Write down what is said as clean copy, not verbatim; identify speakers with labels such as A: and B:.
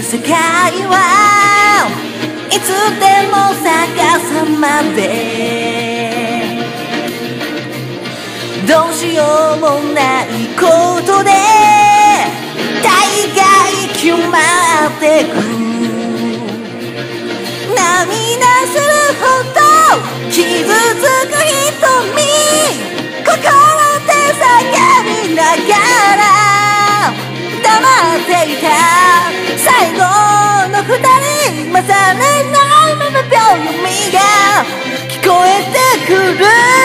A: 世界はいつでも逆さまでどうしようもないことで大概決まってく涙するほど傷つく瞳心で叫びながら黙っていた最後の二人混ざれないまま秒読みが聞こえてくる